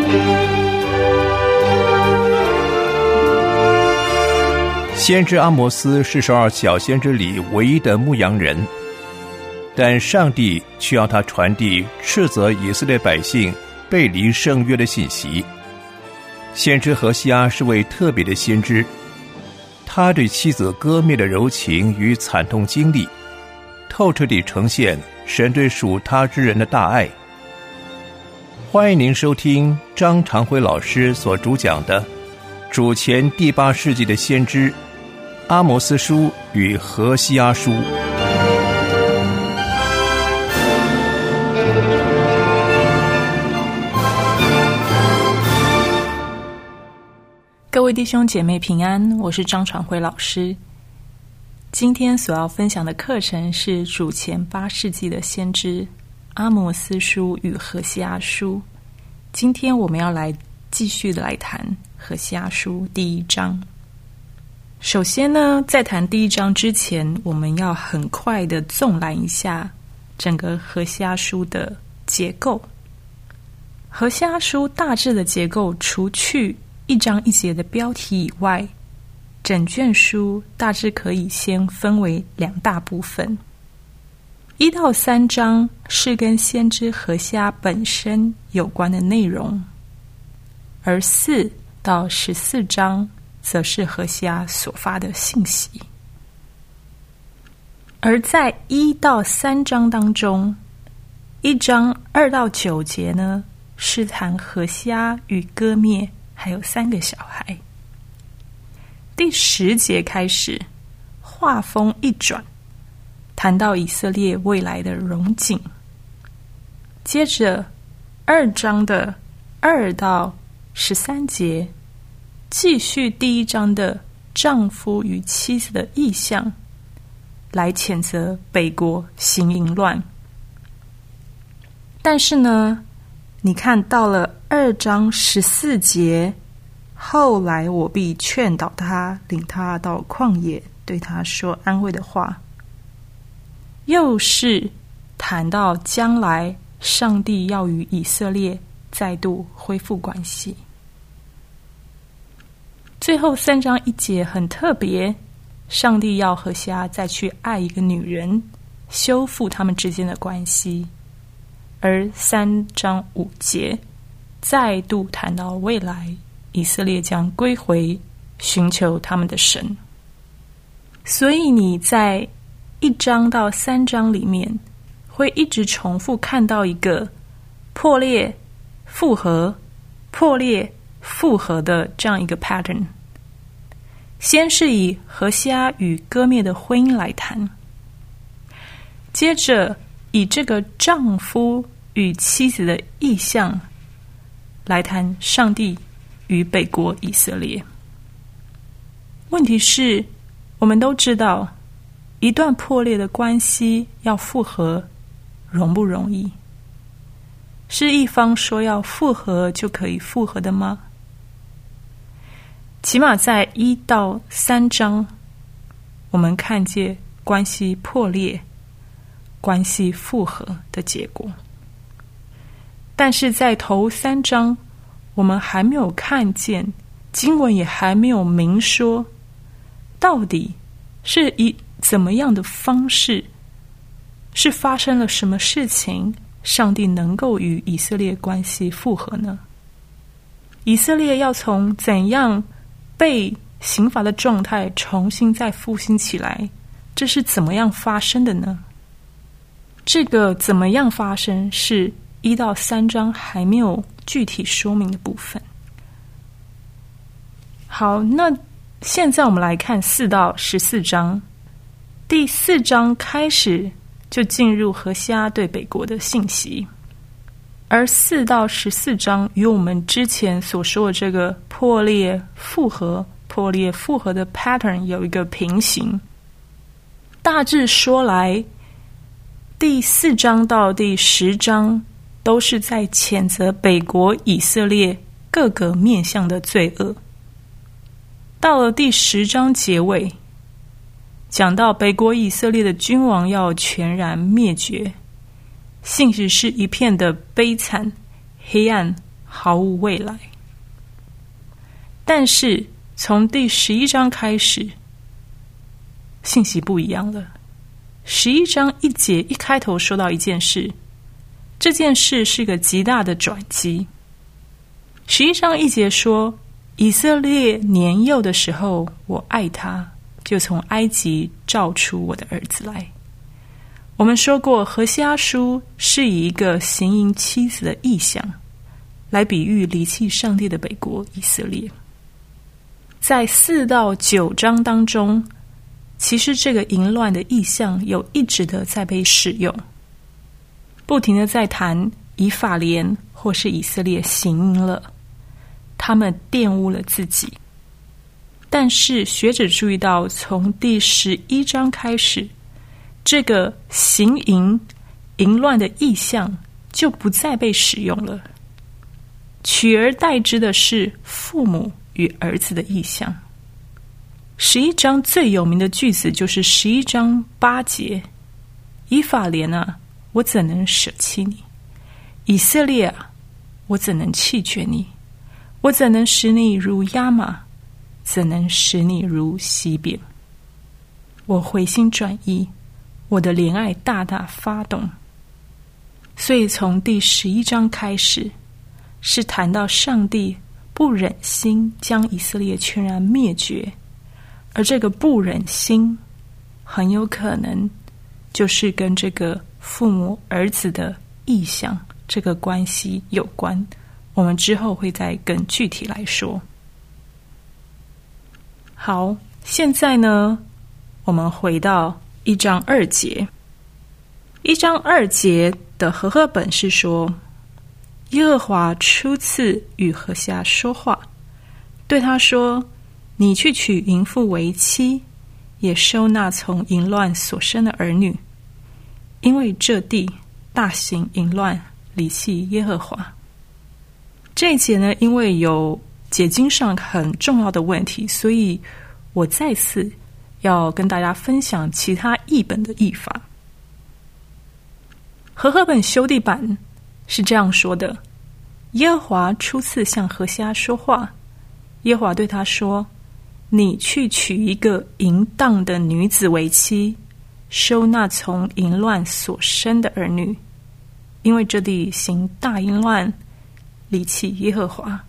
先知阿摩斯是12小先知里唯一的牧羊人，但上帝却要他传递斥责以色列百姓背离圣约的信息。先知何西阿是位特别的先知，他对妻子割灭的柔情与惨痛经历，透彻地呈现神对属他之人的大爱。欢迎您收听张长辉老师所主讲的主前第8世纪的先知阿摩斯书与何西阿书。 各位弟兄姐妹平安，我是张长辉老师。今天所要分享的课程是主前8世纪的先知阿摩斯书与何西阿书。今天我们要继续的来谈何西阿书第1章。首先呢，在谈第1章之前，我们要很快的纵览一下整个何西阿书的结构。何西阿书大致的结构，除去1章1节的标题以外，整卷书大致可以先分为2大部分。1到3章是跟先知何西阿本身有关的内容，而4到14章则是何西阿所发的信息。而在1到3章当中，1章2到9节呢，是谈何西阿与割灭还有3个小孩。第10节开始，话锋一转，谈到以色列未来的荣景。接着2章的2到13节，继续第1章的丈夫与妻子的意象，来谴责北国行淫乱。但是呢，你看到了2章14节，后来我必劝导他，领他到旷野，对他说安慰的话。又是谈到将来上帝要与以色列再度恢复关系。最后3章1节很特别，上帝要何西阿再去爱一个女人，修复他们之间的关系。而3章5节再度谈到未来以色列将归回，寻求他们的神。所以你在1章到3章里面会一直重复看到一个破裂复合破裂复合的这样一个 pattern。 先是以何西阿与割灭的婚姻来谈，接着以这个丈夫与妻子的意象来谈上帝与北国以色列。问题是，我们都知道一段破裂的关系要复合容不容易？是一方说要复合就可以复合的吗？起码在1到3章，我们看见关系破裂、关系复合的结果。但是在头3章，我们还没有看见，经文也还没有明说，到底是以怎么样的方式，是发生了什么事情，上帝能够与以色列关系复合呢？以色列要从怎样被刑罚的状态重新再复兴起来，这是怎么样发生的呢？这个怎么样发生是1到3章还没有具体说明的部分。好，那现在我们来看4到14章。第4章开始就进入何西阿对北国的信息，而4到14章与我们之前所说的这个破裂复合的 pattern 有一个平行。大致说来，第4章到第10章都是在谴责北国以色列各个面向的罪恶。到了第10章结尾，讲到北国以色列的君王要全然灭绝，信息是一片的悲惨、黑暗毫无未来。但是从第11章开始，信息不一样了。11章1节一开头说到一件事，这件事是个极大的转机。11章1节说，以色列年幼的时候，我爱他，就从埃及召出我的儿子来。我们说过，何西阿书是以一个行淫妻子的意象来比喻离弃上帝的北国以色列。在4到9章当中，其实这个淫乱的意象有一直的在被使用，不停的在谈以法莲或是以色列行淫了，他们玷污了自己。但是学者注意到，从第11章开始，这个行淫淫乱的意象就不再被使用了，取而代之的是父母与儿子的意象。11章最有名的句子就是11章8节，以法莲啊，我怎能舍弃你？以色列啊，我怎能弃绝你？我怎能使你如亚玛？怎能使你如西边？我回心转意，我的怜爱大大发动。所以从第11章开始，是谈到上帝不忍心将以色列全然灭绝，而这个不忍心很有可能就是跟这个父母儿子的意象这个关系有关，我们之后会再更具体来说。好，现在呢，我们回到1章2节。1章2节的和合本是说，耶和华初次与何西阿说话，对他说，你去娶淫妇为妻，也收纳从淫乱所生的儿女，因为这地大行淫乱，离弃耶和华。这一节呢，因为有解经上很重要的问题，所以我再次要跟大家分享其他译本的译法。和合本修订版是这样说的，耶和华初次向何西阿说话，耶和华对他说，你去娶一个淫荡的女子为妻，收纳从淫乱所生的儿女，因为这地行大淫乱，离弃耶和华。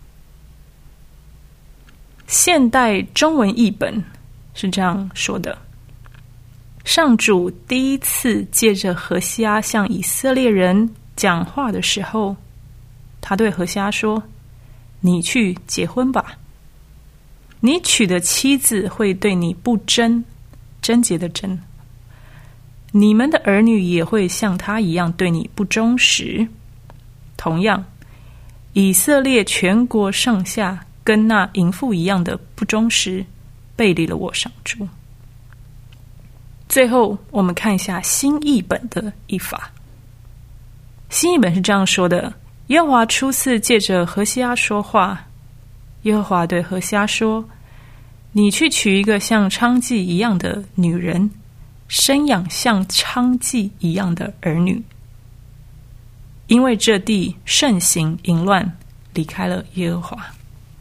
现代中文译本是这样说的，上主第一次借着何西阿向以色列人讲话的时候，他对何西阿说，你去结婚吧，你娶的妻子会对你不贞，贞洁的贞，你们的儿女也会像他一样对你不忠实。同样，以色列全国上下跟那淫妇一样的不忠实，背离了我上主。最后我们看一下新译本的译法。新译本是这样说的，耶和华初次借着何西阿说话，耶和华对何西阿说，你去娶一个像娼妓一样的女人，生养像娼妓一样的儿女，因为这地盛行淫乱，离开了耶和华。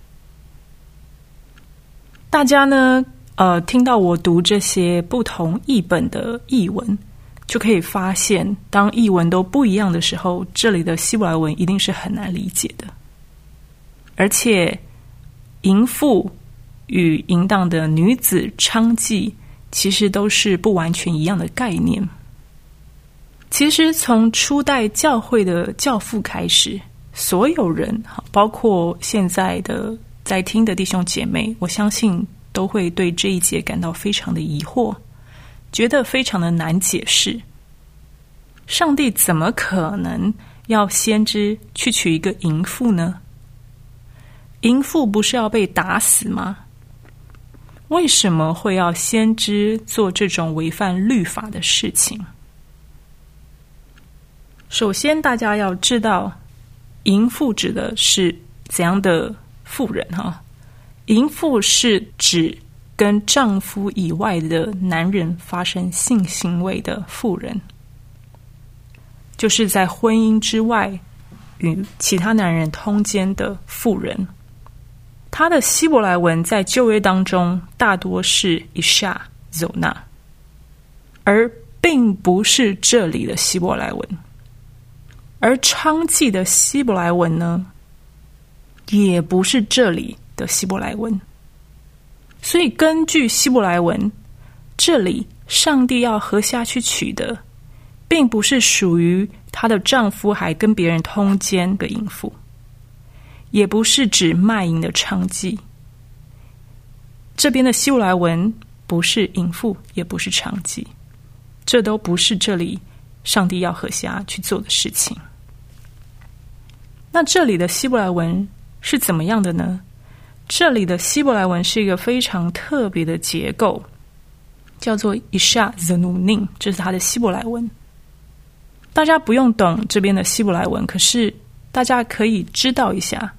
大家呢听到我读这些不同译本的译文，就可以发现当译文都不一样的时候，这里的希伯来文一定是很难理解的。而且淫妇与淫荡的女子娼妓其实都是不完全一样的概念。其实从初代教会的教父开始，所有人包括现在的在听的弟兄姐妹，我相信都会对这一节感到非常的疑惑，觉得非常的难解释。上帝怎么可能要先知去娶一个淫妇呢？淫妇不是要被打死吗？为什么会要先知做这种违反律法的事情？首先大家要知道，淫妇指的是怎样的妇人哈？淫妇是指跟丈夫以外的男人发生性行为的妇人，就是在婚姻之外与其他男人通奸的妇人。他的希伯来文在旧约当中大多是 Isha Zona， 而并不是这里的希伯来文。而娼妓的希伯来文呢，也不是这里的希伯来文。所以根据希伯来文，这里上帝要何西阿去娶的，并不是属于她的丈夫还跟别人通奸的淫妇，也不是指卖淫的娼妓。这边的希伯来文不是淫妇，也不是娼妓，这都不是这里上帝要何西阿去做的事情。那这里的希伯来文是怎么样的呢？这里的希伯来文是一个非常特别的结构，叫做 Isha Zenunim， 这是它的希伯来文。大家不用懂这边的希伯来文，可是大家可以知道一下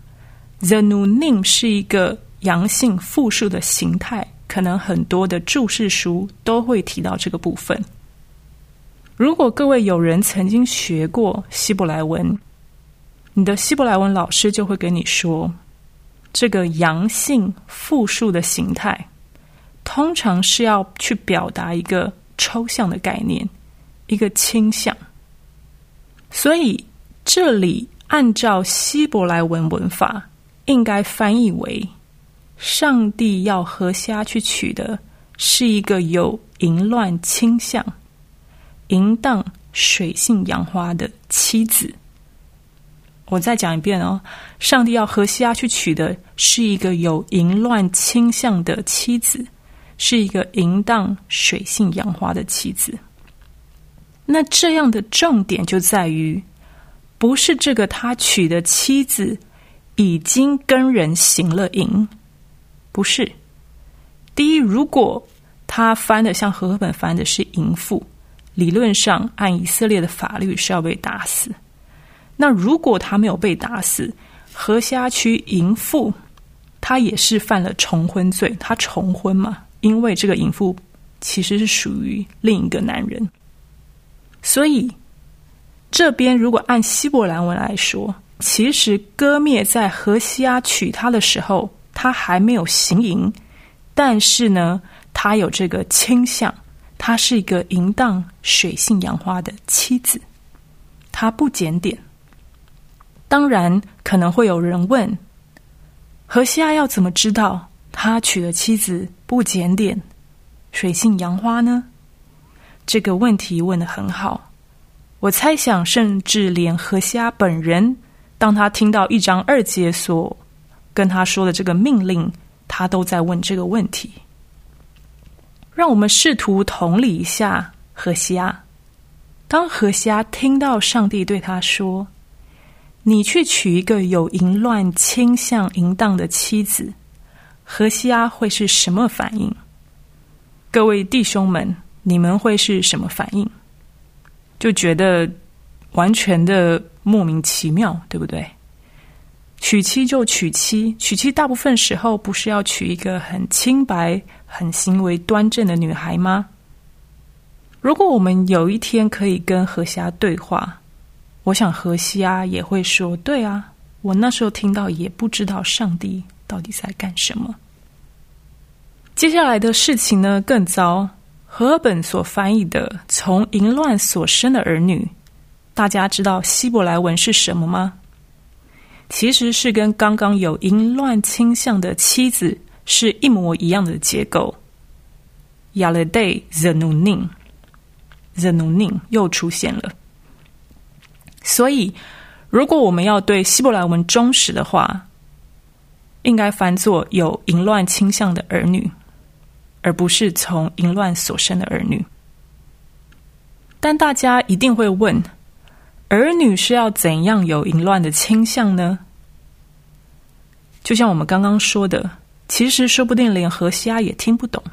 Zenunim 是一个阳性复数的形态，可能很多的注释书都会提到这个部分。如果各位有人曾经学过希伯来文，你的希伯来文老师就会跟你说，这个阳性复数的形态通常是要去表达一个抽象的概念，一个倾向。所以这里按照希伯来文文法应该翻译为，上帝要何西阿去娶的是一个有淫乱倾向、淫荡水性杨花的妻子。我再讲一遍哦，上帝要何西阿去娶的是一个有淫乱倾向的妻子，是一个淫荡水性杨花的妻子。那这样的重点就在于，不是这个他娶的妻子已经跟人行了淫，不是。第一，如果他翻的像和合本翻的是淫妇，理论上按以色列的法律是要被打死。那如果他没有被打死，何西阿娶淫妇，他也是犯了重婚罪，他重婚嘛，因为这个淫妇其实是属于另一个男人。所以这边如果按希伯来文来说，其实歌篾在何西阿娶她的时候，他还没有行淫，但是呢，他有这个倾向，他是一个淫荡水性杨花的妻子，他不检点。当然可能会有人问，何西阿要怎么知道他娶的妻子不检点、水性杨花呢？这个问题问得很好，我猜想甚至连何西阿本人，当他听到1章2节所跟他说的这个命令，他都在问这个问题。让我们试图同理一下何西阿。当何西阿听到上帝对他说，你去娶一个有淫乱倾向淫荡的妻子，何西阿会是什么反应？各位弟兄们，你们会是什么反应？就觉得完全的莫名其妙，对不对？娶妻就娶妻，娶妻大部分时候不是要娶一个很清白、很行为端正的女孩吗？如果我们有一天可以跟何西阿对话，我想何西阿也会说，对啊，我那时候听到也不知道上帝到底在干什么。接下来的事情呢更糟，和合本所翻译的从淫乱所生的儿女，大家知道希伯来文是什么吗？其实是跟刚刚有淫乱倾向的妻子是一模一样的结构。Yaledei Zenunim 又出现了。所以如果我们要对希伯来文忠实的话，应该翻作有淫乱倾向的儿女，而不是从淫乱所生的儿女。但大家一定会问，儿女是要怎样有淫乱的倾向呢？就像我们刚刚说的，其实说不定连何西阿也听不懂。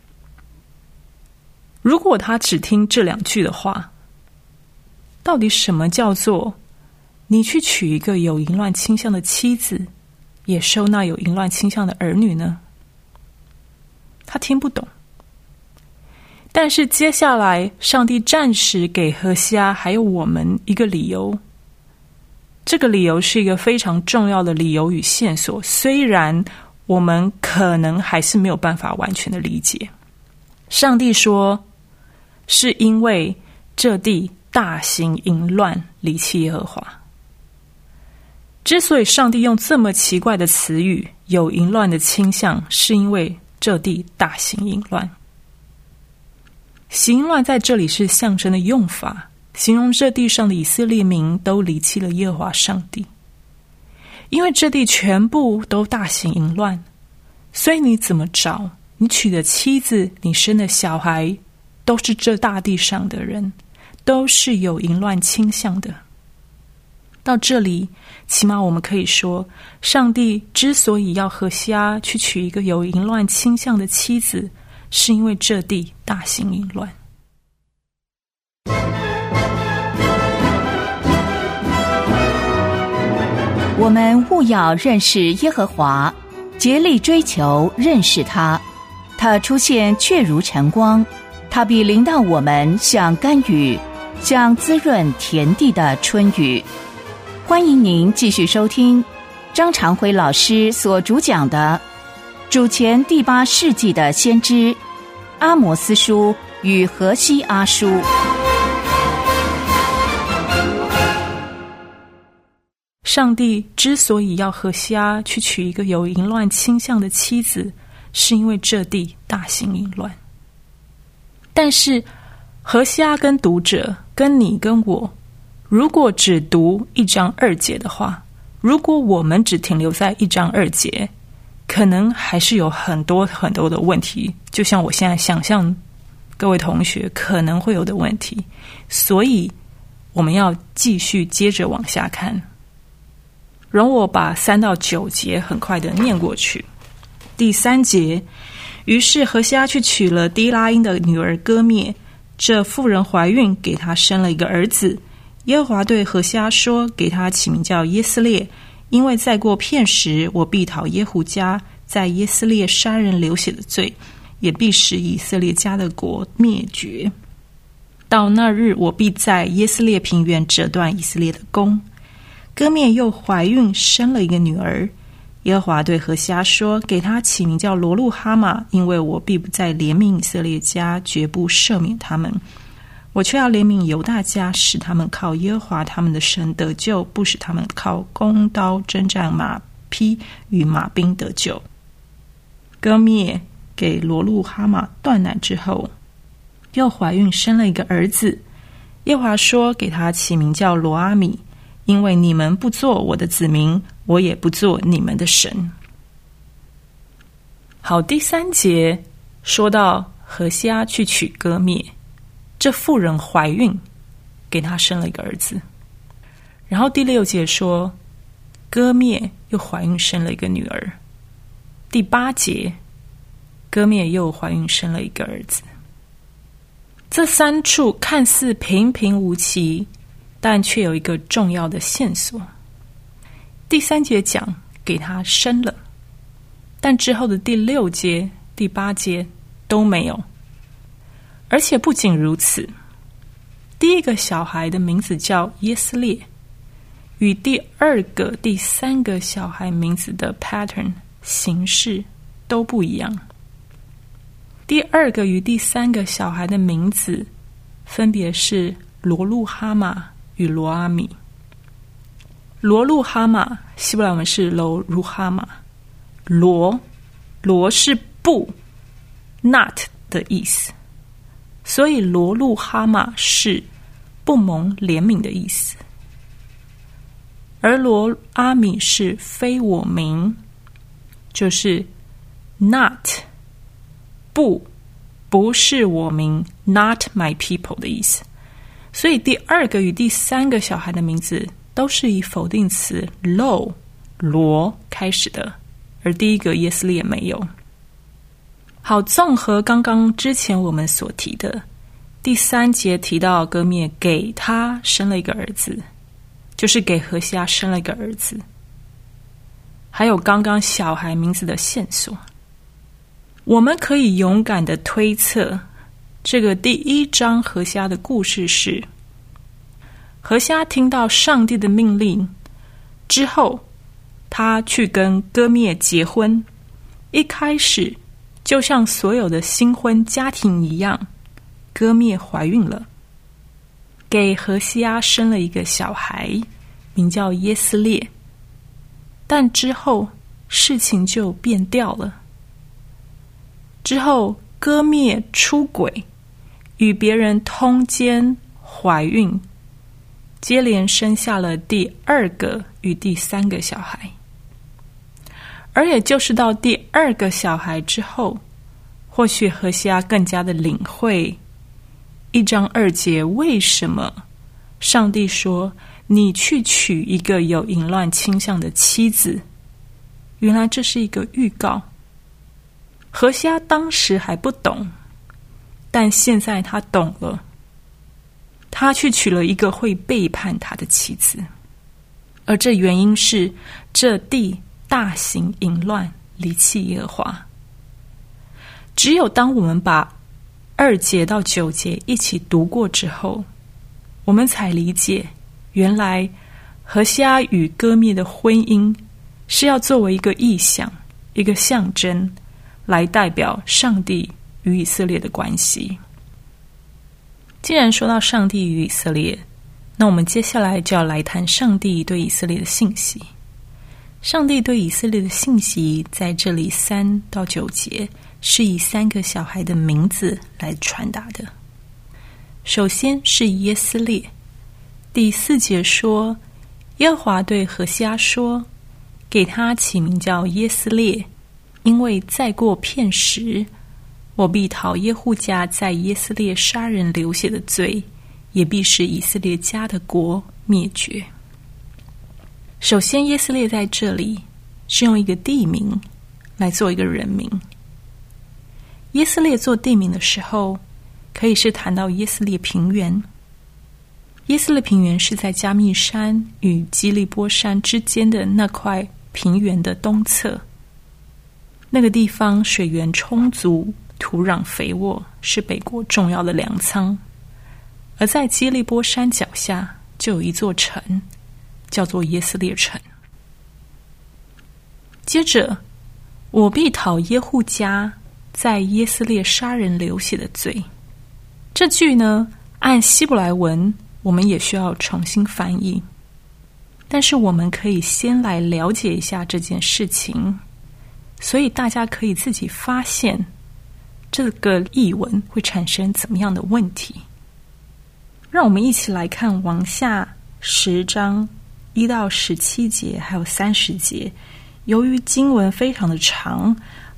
如果他只听这2句的话，到底什么叫做你去娶一个有淫乱倾向的妻子，也收纳有淫乱倾向的儿女呢？他听不懂。但是接下来上帝暂时给何西阿还有我们一个理由， 这个理由是一个非常重要的理由与线索，虽然我们可能还是没有办法完全的理解。上帝说，是因为这地大行淫乱，离弃耶和华。之所以上帝用这么奇怪的词语，有淫乱的倾向，是因为这地大行淫乱。行淫乱在这里是象征的用法，形容这地上的以色列民都离弃了耶和华上帝。因为这地全部都大行淫乱，所以你怎么找，你娶的妻子，你生的小孩，都是这大地上的人，都是有淫乱倾向的。到这里，起码我们可以说，上帝之所以要何西阿去娶一个有淫乱倾向的妻子，是因为这地大行淫乱。 我们务要认识耶和华，竭力追求认识他。他出现确如晨光，他必临到我们，像甘雨，像滋润田地的春雨。欢迎您继续收听张长辉老师所主讲的主前第8世纪的先知阿摩斯书与何西阿书。 上帝之所以要何西阿去娶一个有淫乱倾向的妻子，是因为这地大行淫乱。但是何西阿跟读者，跟你跟我，如果只读1章2节的话，如果我们只停留在1章2节，可能还是有很多很多的问题，就像我现在想象各位同学可能会有的问题，所以我们要继续接着往下看。容我把3到9节很快的念过去。第3节，于是何西阿去娶了低拉音的女儿歌灭，这妇人怀孕，给她生了一个儿子。耶和华对何西阿说，给他起名叫耶斯列，因为再过片时，我必讨耶户家在耶斯列杀人流血的罪，也必使以色列家的国灭绝。到那日，我必在耶斯列平原折断以色列的弓。歌灭又怀孕，生了一个女儿。耶和华对何西阿说，给他起名叫罗路哈玛，因为我必不再怜悯以色列家，绝不赦免他们。我却要怜悯犹大家，使他们靠耶和华他们的神得救，不使他们靠弓刀征战马匹与马兵得救。歌灭给罗路哈玛断奶之后，又怀孕生了一个儿子。耶和华说，给他起名叫罗阿米，因为你们不做我的子民，我也不做你们的神。好，第3节说到何西阿去娶歌灭，这妇人怀孕，给他生了一个儿子。然后第6节说，歌灭又怀孕生了一个女儿。第8节，歌灭又怀孕生了一个儿子。这3处看似平平无奇，但却有一个重要的线索。第3节讲给他生了，但之后的第6节、第8节都没有。而且不仅如此，第一个小孩的名字叫耶斯列，与第2个、第3个小孩名字的 pattern 形式都不一样。第2个与第3个小孩的名字分别是罗路哈玛与罗阿米。罗路哈玛希伯来文是罗如哈玛，罗是不 not 的意思，所以罗路哈玛是不蒙怜悯的意思。而罗阿米是非我民，就是 not 不是我民 not my people 的意思。所以第2个与第3个小孩的名字都是以否定词 罗开始的，而第一个耶斯列没有。好，综合刚刚之前我们所提的，第3节提到歌灭给他生了一个儿子，就是给何西阿生了一个儿子。还有刚刚小孩名字的线索，我们可以勇敢的推测，这个第1章何西阿的故事是，何西阿听到上帝的命令， 之后他去跟歌灭结婚，一开始就像所有的新婚家庭一样，歌灭怀孕了，给何西阿生了一个小孩，名叫耶斯列。但之后事情就变调了，之后歌灭出轨，与别人通奸怀孕，接连生下了第2个与第3个小孩。而也就是到第2个小孩之后，或许何西阿更加的领会1章2节为什么上帝说你去娶一个有淫乱倾向的妻子。原来这是一个预告。何西阿当时还不懂，但现在他懂了。他去娶了一个会背叛他的妻子，而这原因是这地大行淫乱，离弃耶和华。只有当我们把2节到9节一起读过之后，我们才理解，原来何西阿与歌灭的婚姻是要作为一个意象，一个象征，来代表上帝与以色列的关系。既然说到上帝与以色列，那我们接下来就要来谈上帝对以色列的信息。上帝对以色列的信息在这里3到9节是以3个小孩的名字来传达的。首先是耶斯列，第4节说，耶和华对何西阿说，给他起名叫耶斯列，因为再过片时，我必讨耶户家在耶斯列杀人流血的罪，也必使以色列家的国灭绝。首先耶斯列在这里是用一个地名来做一个人名。耶斯列做地名的时候，可以是谈到耶斯列平原。耶斯列平原是在加密山与基利波山之间的那块平原的东侧，那个地方水源充足，土壤肥沃，是北国重要的粮仓。而在基利波山脚下就有一座城，叫做耶斯列城。接着，我必讨耶户家在耶斯列杀人流血的罪。这句呢，按希伯来文我们也需要重新翻译，但是我们可以先来了解一下这件事情，所以大家可以自己发现这个译文会产生怎么样的问题。让我们一起来看往下10章1到17节还有30节。由于经文非常的长，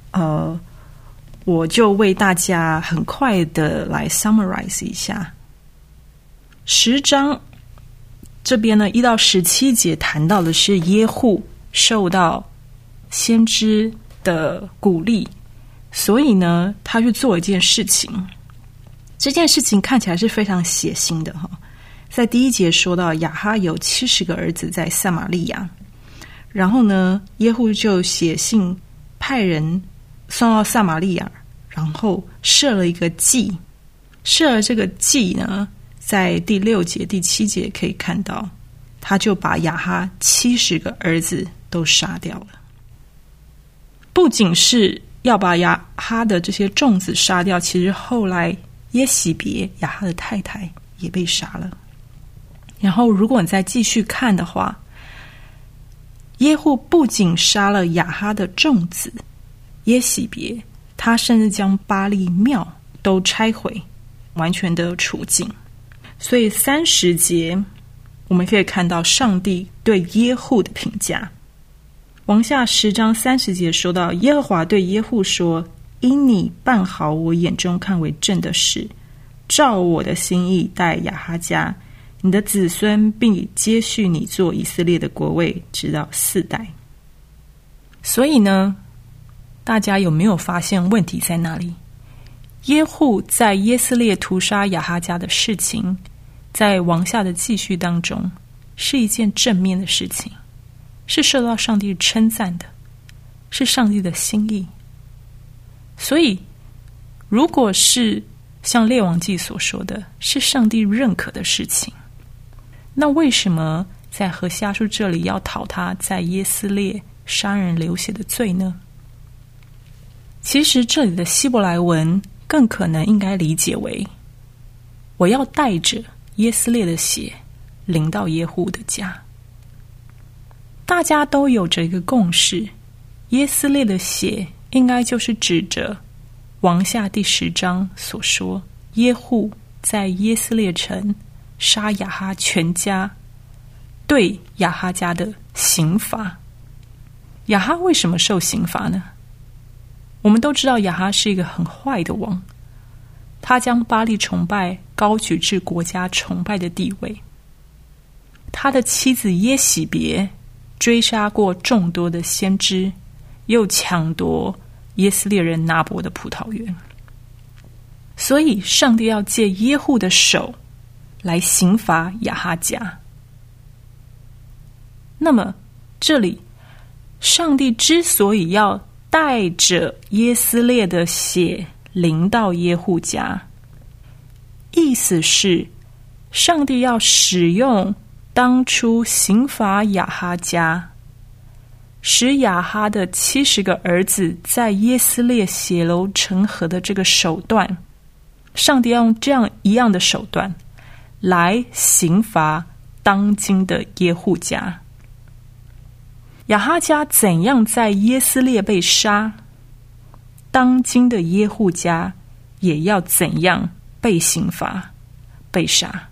我就为大家很快的来 summarize 一下。10章这边呢1到17节谈到的是耶户受到先知的鼓励，所以呢他去做一件事情。这件事情看起来是非常血腥的。在第1节说到亚哈有70个儿子在撒玛利亚，然后呢耶户就写信派人送到撒玛利亚，然后设了一个祭。设了这个祭呢，在第6节第7节可以看到，他就把亚哈70个儿子都杀掉了。不仅是要把亚哈的这些众子杀掉，其实后来耶洗别亚哈的太太也被杀了。然后如果你再继续看的话，耶户不仅杀了亚哈的众子，耶洗别他甚至将巴力庙都拆毁，完全的除尽。所以30节我们可以看到上帝对耶户的评价。往下10章30节说到，耶和华对耶户说，因你办好我眼中看为正的事，照我的心意待亚哈家，你的子孙并接续你做以色列的国位，直到4代。所以呢，大家有没有发现问题在哪里？耶户在耶斯列屠杀亚哈家的事情，在往下的记叙当中是一件正面的事情，是受到上帝称赞的，是上帝的心意。所以如果是像列王记所说的是上帝认可的事情，那为什么在何西阿书这里要讨他在耶斯列杀人流血的罪呢？其实这里的希伯来文更可能应该理解为，我要带着耶斯列的血淋到耶户的家。大家都有着一个共识，耶斯列的血应该就是指着王下第10章所说，耶户在耶斯列城杀亚哈全家，对亚哈家的刑罚。亚哈为什么受刑罚呢？我们都知道亚哈是一个很坏的王，他将巴力崇拜高举至国家崇拜的地位。他的妻子耶洗别追杀过众多的先知，又抢夺耶斯列人拿伯的葡萄园。所以上帝要借耶户的手来刑罚亚哈家。那么这里上帝之所以要带着耶斯列的血淋到耶户家，意思是上帝要使用当初刑罚亚哈家，使亚哈的70个儿子在耶斯列血流成河的这个手段，上帝要用这样一样的手段来刑罚当今的耶户家。亚哈家怎样在耶斯列被杀，当今的耶户家也要怎样被刑罚被杀。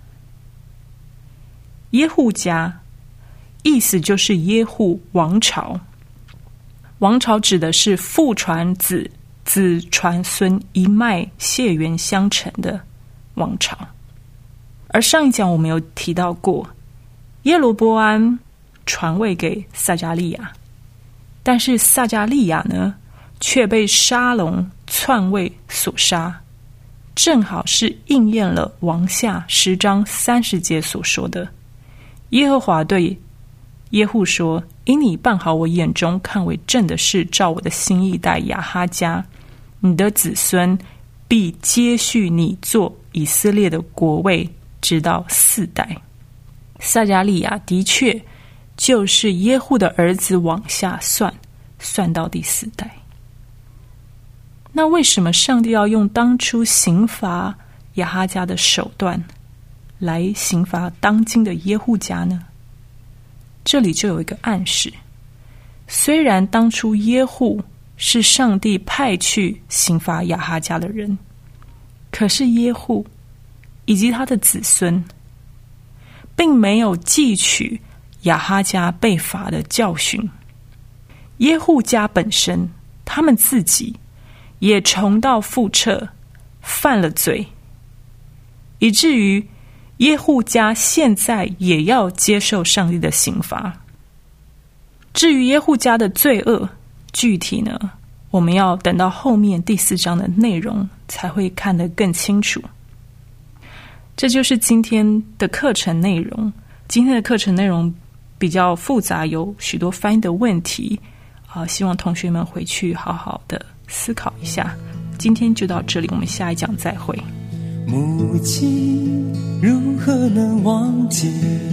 耶户家意思就是耶户王朝，王朝指的是父传子，子传孙，一脉血缘相承的王朝。而上一讲我们有提到过，耶罗波安传位给撒迦利亚，但是撒迦利亚呢却被沙龙篡位所杀，正好是应验了王下10章30节所说的，耶和华对耶户说，因你办好我眼中看为正的事，照我的心意待亚哈家，你的子孙必接续你做以色列的国位，直到4代。撒迦利亚的确就是耶户的儿子，往下算到第4代。那为什么上帝要用当初刑罚亚哈家的手段来刑罚当今的耶户家呢？这里就有一个暗示，虽然当初耶户是上帝派去刑罚亚哈家的人，可是耶户以及他的子孙并没有记取亚哈家被罚的教训。耶户家本身他们自己也重蹈覆辙，犯了罪，以至于耶户家现在也要接受上帝的刑罚。至于耶户家的罪恶具体呢，我们要等到后面第4章的内容才会看得更清楚。这就是今天的课程内容。今天的课程内容比较复杂，有许多翻译的问题，希望同学们回去好好的思考一下。今天就到这里，我们下一讲再会。 母亲如何能忘记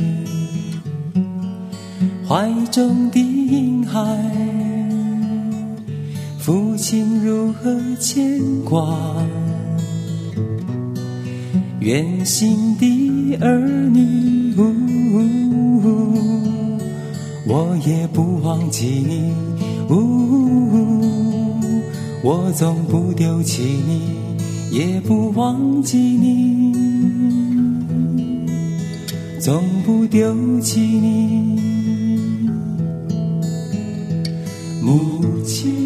怀中的婴孩，父亲如何牵挂远行的儿女，我也不忘记你，我总不丢弃你，也不忘记你，总不丢弃你。母亲